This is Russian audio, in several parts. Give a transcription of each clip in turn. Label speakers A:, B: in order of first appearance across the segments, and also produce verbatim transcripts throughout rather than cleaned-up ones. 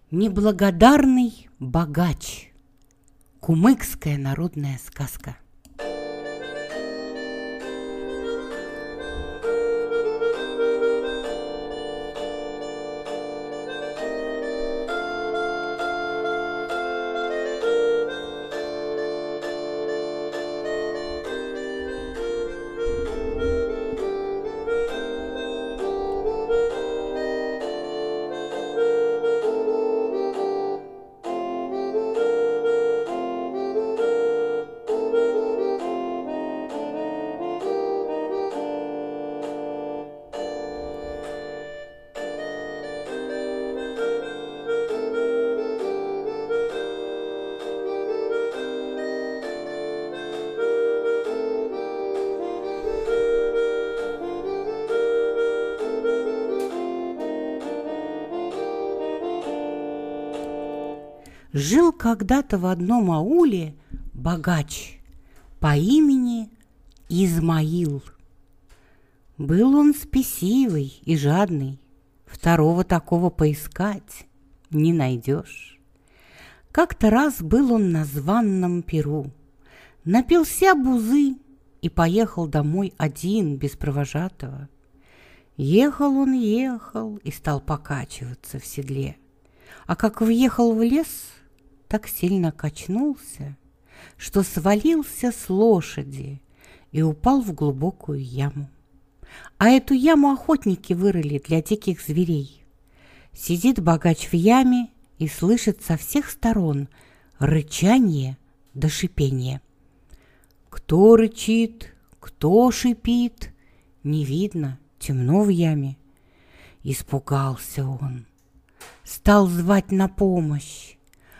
A: Неблагодарный богач. Кумыкская народная сказка. Жил когда-то в одном ауле богач по имени Измаил. Был он спесивый и жадный, второго такого поискать не найдешь. Как-то раз был он на званном пиру, напился бузы и поехал домой один, без провожатого. Ехал он, ехал и стал покачиваться в седле, а как въехал в лес, так сильно качнулся, что свалился с лошади и упал в глубокую яму. А эту яму охотники вырыли для диких зверей. Сидит богач в яме и слышит со всех сторон рычание да шипение. Кто рычит, кто шипит, не видно, темно в яме. Испугался он, стал звать на помощь.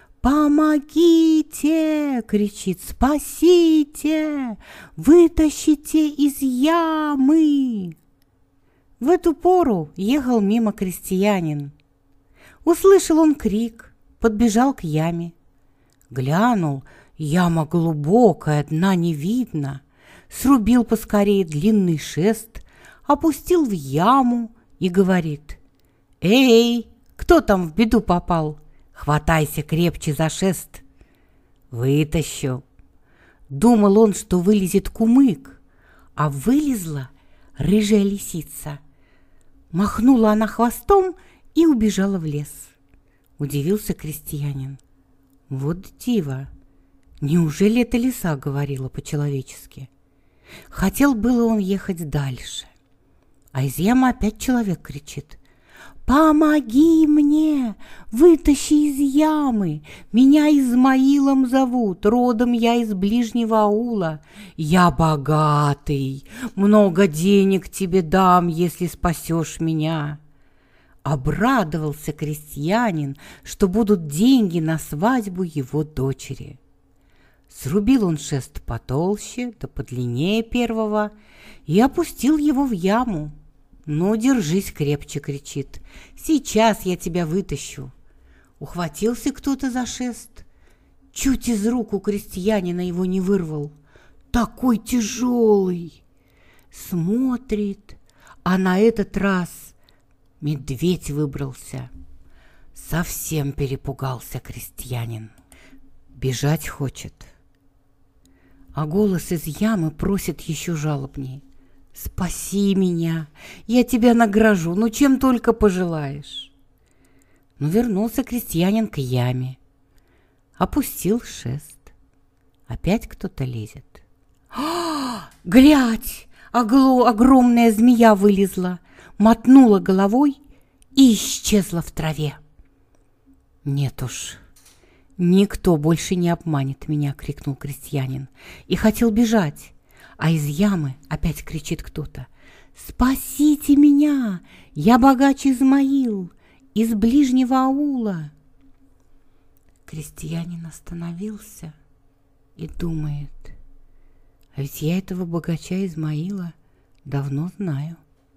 A: «Помогите!» — кричит, «спасите! Вытащите из ямы!» В эту пору ехал мимо крестьянин. Услышал он крик, подбежал к яме. Глянул, яма глубокая, дна не видно. Срубил поскорее длинный шест, опустил в яму и говорит: «Эй, кто там в беду попал? Хватайся крепче за шест». Вытащу. Думал он, что вылезет кумык, а вылезла рыжая лисица. Махнула она хвостом и убежала в лес. Удивился крестьянин. Вот диво! Неужели эта лиса говорила по-человечески? Хотел было он ехать дальше, а из ямы опять человек кричит: «Помоги мне! Вытащи из ямы! Меня Измаилом зовут, родом я из ближнего аула. Я богатый, много денег тебе дам, если спасешь меня». Обрадовался крестьянин, что будут деньги на свадьбу его дочери. Срубил он шест потолще да подлиннее первого и опустил его в яму. «Ну, держись крепче!» — кричит. «Сейчас я тебя вытащу!» Ухватился кто-то за шест, чуть из рук у крестьянина его не вырвал. Такой тяжелый! Смотрит, а на этот раз медведь выбрался. Совсем перепугался крестьянин. Бежать хочет, а голос из ямы просит еще жалобней: «Спаси меня, я тебя награжу, ну чем только пожелаешь». Ну, вернулся крестьянин к яме, опустил шест. Опять кто-то лезет. «А, глядь, огло, огромная змея вылезла!» Мотнула головой и исчезла в траве. «Нет уж, никто больше не обманет меня!» — крикнул крестьянин и хотел бежать. А из ямы опять кричит кто-то: «Спасите меня! Я богач Измаил из ближнего аула!» Крестьянин остановился и думает: а ведь я этого богача Измаила давно знаю.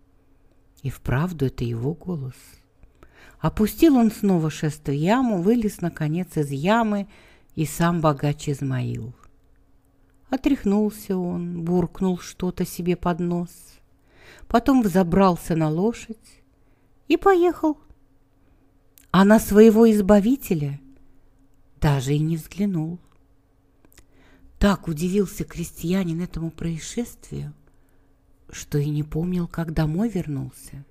A: И вправду это его голос. Опустил он снова шест в яму, вылез наконец из ямы и сам богач Измаил. Отряхнулся он, буркнул что-то себе под нос, потом взобрался на лошадь и поехал. а на своего избавителя даже и не взглянул. Так удивился крестьянин этому происшествию, что и не помнил, как домой вернулся.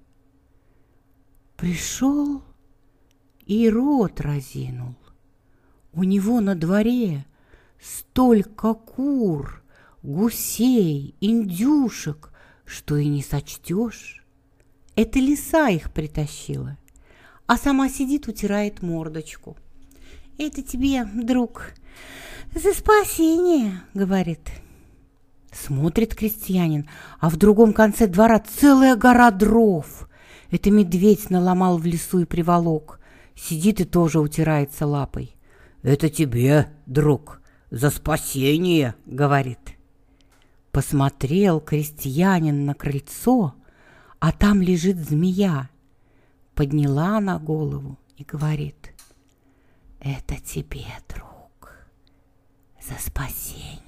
A: Пришел и рот разинул. У него на дворе столько кур, гусей, индюшек, что и не сочтешь. Это лиса их притащила, а сама сидит, утирает мордочку. «Это тебе, друг, за спасение», — говорит. Смотрит крестьянин, а в другом конце двора целая гора дров. Это медведь наломал в лесу и приволок. Сидит и тоже утирается лапой. «Это тебе, друг, за спасение», — говорит. Посмотрел крестьянин на крыльцо, а там лежит змея. Подняла она голову и говорит: «Это тебе, друг, за спасение».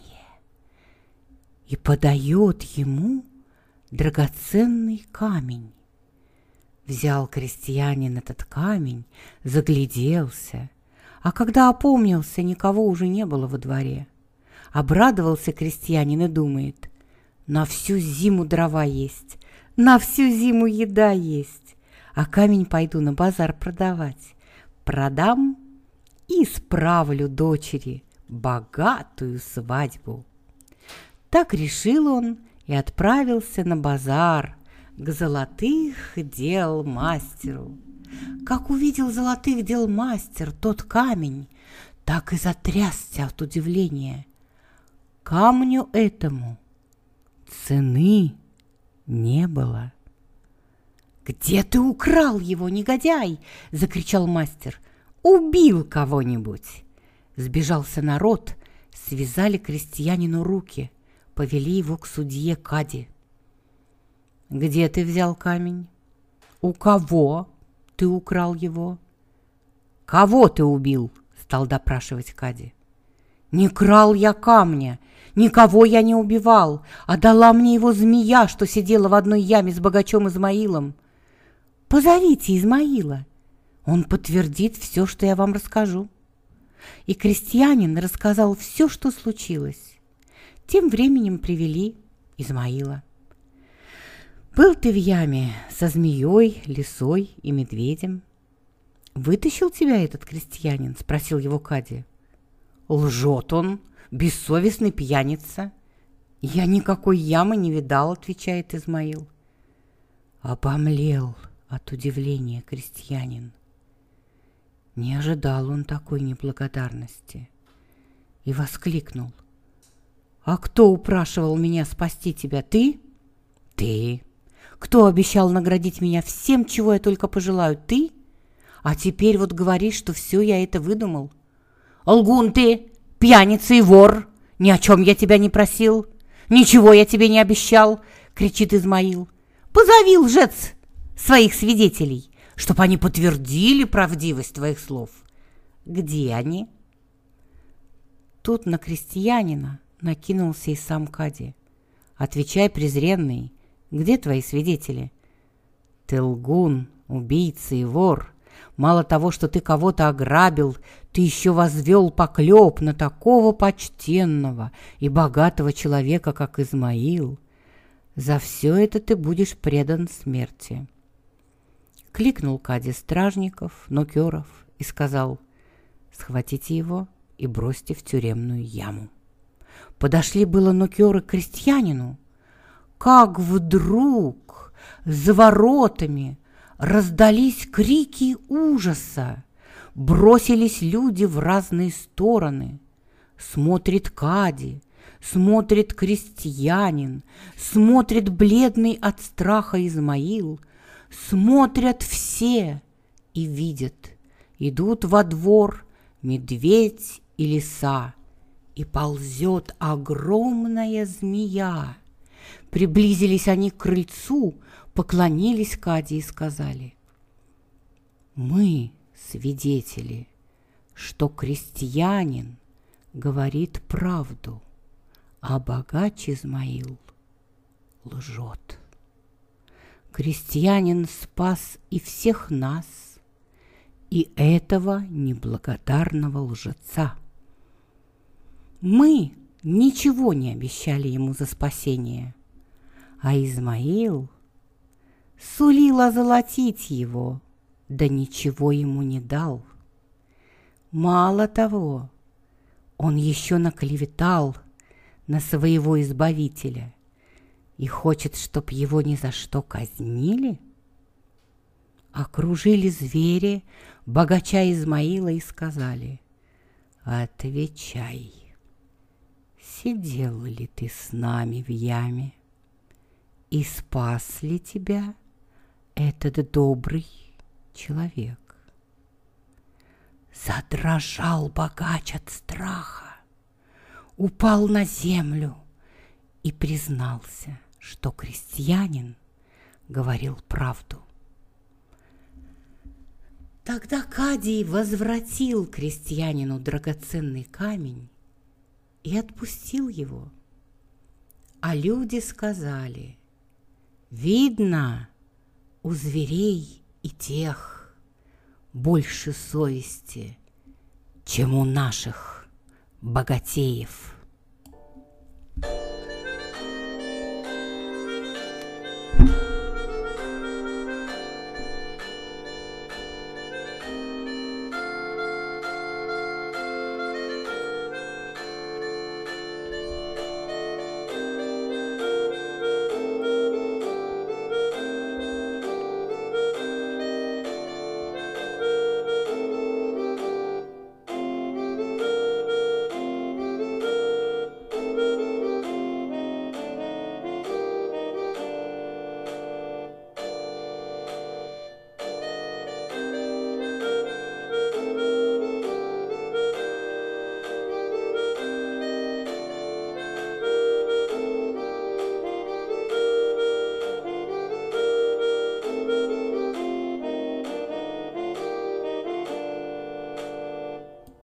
A: И подает ему драгоценный камень. Взял крестьянин этот камень, загляделся, а когда опомнился, никого уже не было во дворе. Обрадовался крестьянин и думает: на всю зиму дрова есть, на всю зиму еда есть, а камень пойду на базар продавать. Продам и справлю дочери богатую свадьбу. Так решил он и отправился на базар к золотых дел мастеру. Как увидел золотых дел мастер тот камень, так и затрясся от удивления. Камню этому цены не было. «Где ты украл его, негодяй?» — закричал мастер. «Убил кого-нибудь!» Сбежался народ, связали крестьянину руки, повели его к судье Кади. «Где ты взял камень? У кого ты украл его? Кого ты убил?» — стал допрашивать Кади. «Не крал я камня, никого я не убивал, а дала мне его змея, что сидела в одной яме с богачом Измаилом. Позовите Измаила, он подтвердит все, что я вам расскажу». И крестьянин рассказал все, что случилось. Тем временем привели Измаила. «Был ты в яме со змеей, лисой и медведем. Вытащил тебя этот крестьянин?» — спросил его Кади. «Лжет он, бессовестный пьяница. Я никакой ямы не видал», — отвечает Измаил. Обомлел от удивления крестьянин. Не ожидал он такой неблагодарности и воскликнул: «А кто упрашивал меня спасти тебя? Ты? Ты. Кто обещал наградить меня всем, чего я только пожелаю? Ты? А теперь вот говоришь, что все я это выдумал. Лгун ты, пьяница и вор! Ни о чем я тебя не просил, ничего я тебе не обещал!» — кричит Измаил. «Позови, лжец, своих свидетелей, чтоб они подтвердили правдивость твоих слов. Где они?» Тут на крестьянина накинулся и сам Кади. «Отвечай, презренный, где твои свидетели? Ты лгун, убийца и вор. Мало того, что ты кого-то ограбил, ты еще возвел поклеп на такого почтенного и богатого человека, как Измаил. За все это ты будешь предан смерти». Кликнул Кади стражников, нокеров и сказал: «Схватите его и бросьте в тюремную яму». Подошли было нокеры к крестьянину, как вдруг за воротами раздались крики ужаса. Бросились люди в разные стороны. Смотрит Кади, смотрит крестьянин, смотрит бледный от страха Измаил, смотрят все и видят: идут во двор медведь и лиса, и ползет огромная змея. Приблизились они к крыльцу, поклонились Кади и сказали: «Мы свидетели, что крестьянин говорит правду, а богач Измаил лжет. Крестьянин спас и всех нас, и этого неблагодарного лжеца. Мы ничего не обещали ему за спасение, а Измаил сулил озолотить его, да ничего ему не дал. Мало того, он еще наклеветал на своего избавителя и хочет, чтоб его ни за что казнили. Окружили звери богача Измаила и сказали: «Отвечай, сидел ли ты с нами в яме, и спас ли тебя этот добрый человек?» Задрожал богач от страха, упал на землю и признался, что крестьянин говорил правду. Тогда Кадий возвратил крестьянину драгоценный камень и отпустил его. А люди сказали: «Видно, у зверей и тех больше совести, чем у наших богатеев».